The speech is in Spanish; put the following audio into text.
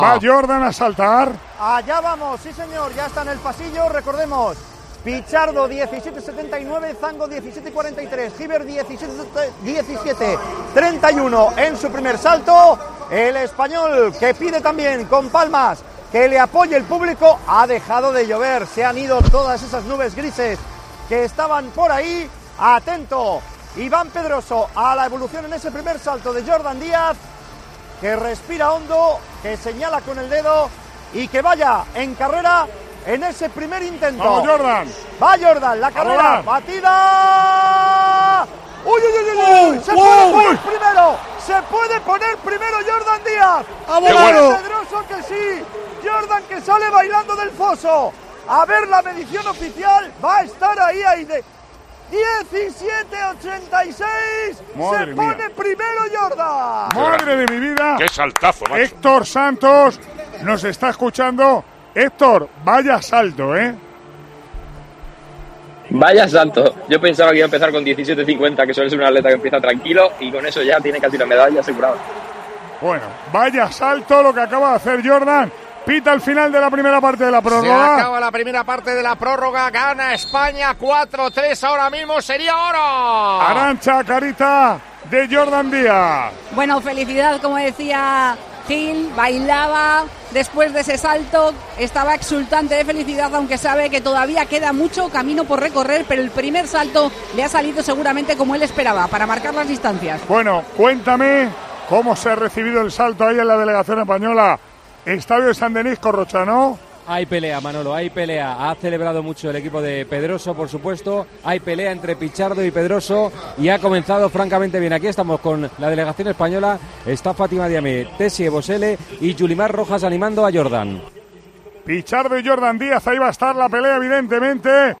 Va Jordan a saltar. Allá vamos, sí señor, ya está en el pasillo, recordemos. Pichardo 17.79, Zango 17.43, Giver 17.31 en su primer salto. El español, que pide también con palmas que le apoye el público, ha dejado de llover, se han ido todas esas nubes grises que estaban por ahí. Atento Iván Pedroso a la evolución en ese primer salto de Jordan Díaz, que respira hondo, que señala con el dedo y que vaya en carrera en ese primer intento. ¡Vamos, Jordan! Va Jordan, la carrera batida. ¡Uy! ¡Se puede poner primero! ¡Se puede poner primero Jordan Díaz! ¡Ha volado! Pedroso que sí. Jordan que sale bailando del foso. A ver la medición oficial. Va a estar ahí de 17.86. Se pone primero Jordan. ¡Madre de mi vida! ¡Qué saltazo, macho! Héctor Santos nos está escuchando. Héctor, vaya salto, ¿eh? Vaya salto. Yo pensaba que iba a empezar con 17.50, que suele ser un atleta que empieza tranquilo, y con eso ya tiene casi la medalla asegurada. Bueno, vaya salto lo que acaba de hacer Jordan. Pita el final de la primera parte de la prórroga. Se acaba la primera parte de la prórroga. Gana España 4-3 ahora mismo. Sería oro. Arantxa, carita de Jordan Díaz. Bueno, felicidad, como decía Gil, bailaba después de ese salto, estaba exultante de felicidad, aunque sabe que todavía queda mucho camino por recorrer, pero el primer salto le ha salido seguramente como él esperaba, para marcar las distancias. Bueno, cuéntame cómo se ha recibido el salto ahí en la delegación española. Estadio de San Denis, Corrocha, ¿no? Hay pelea, Manolo, hay pelea. Ha celebrado mucho el equipo de Pedroso, por supuesto. Hay pelea entre Pichardo y Pedroso y ha comenzado francamente bien. Aquí estamos con la delegación española. Está Fátima Diame, Tessie Bosele y Yulimar Rojas animando a Jordan. Pichardo y Jordan Díaz, ahí va a estar la pelea, evidentemente.